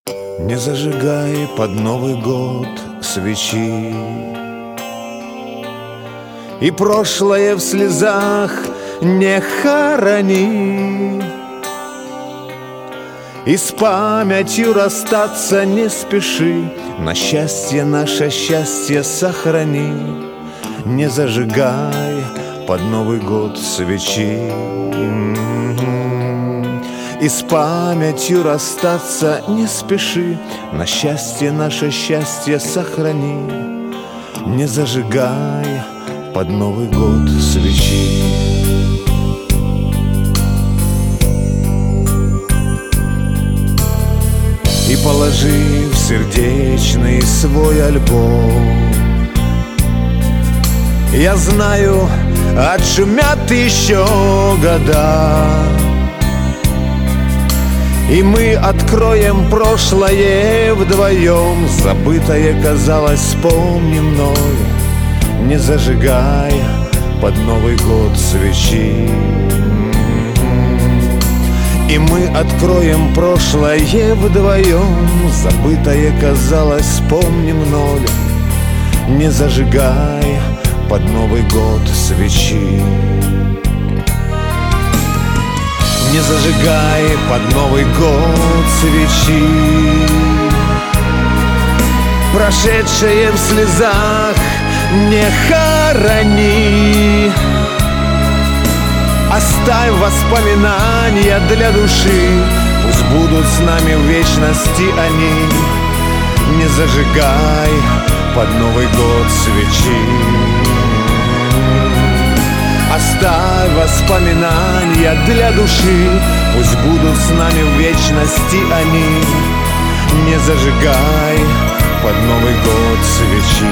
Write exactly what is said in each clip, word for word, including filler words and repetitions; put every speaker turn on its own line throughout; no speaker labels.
Не зажигай под Новый год свечи, и прошлое в слезах не хорони, и с памятью расстаться не спеши, на счастье наше счастье сохрани. Не зажигай под Новый год свечи, и с памятью расстаться не спеши, на счастье наше счастье сохрани. Не зажигай под Новый год свечи. И положи в сердечный свой альбом, я знаю, отшумят еще года, и мы откроем прошлое вдвоем. Забытое, казалось, вспомни мной. Не зажигай под Новый год свечи, и мы откроем прошлое вдвоем. Забытое, казалось, вспомни мной. Не зажигай под Новый год свечи. Не зажигай под Новый год свечи, прошедшее в слезах не хорони. Оставь воспоминания для души, пусть будут с нами в вечности они. Не зажигай под Новый год свечи, оставь воспоминания для души, пусть будут с нами в вечности они. Не зажигай под Новый год свечи.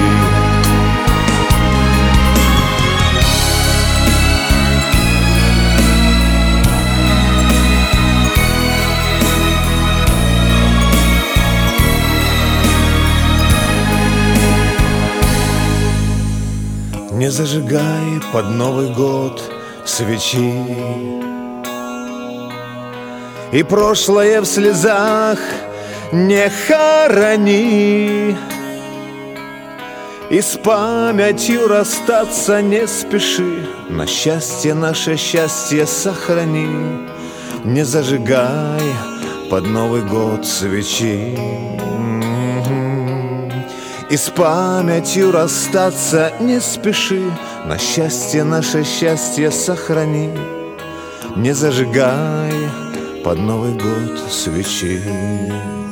Не зажигай под Новый год свечи, и прошлое в слезах не хорони, и с памятью расстаться не спеши, на счастье наше счастье сохрани. Не зажигай под Новый год свечи, и с памятью расстаться не спеши, на счастье наше счастье сохрани. Не зажигай под Новый год свечи.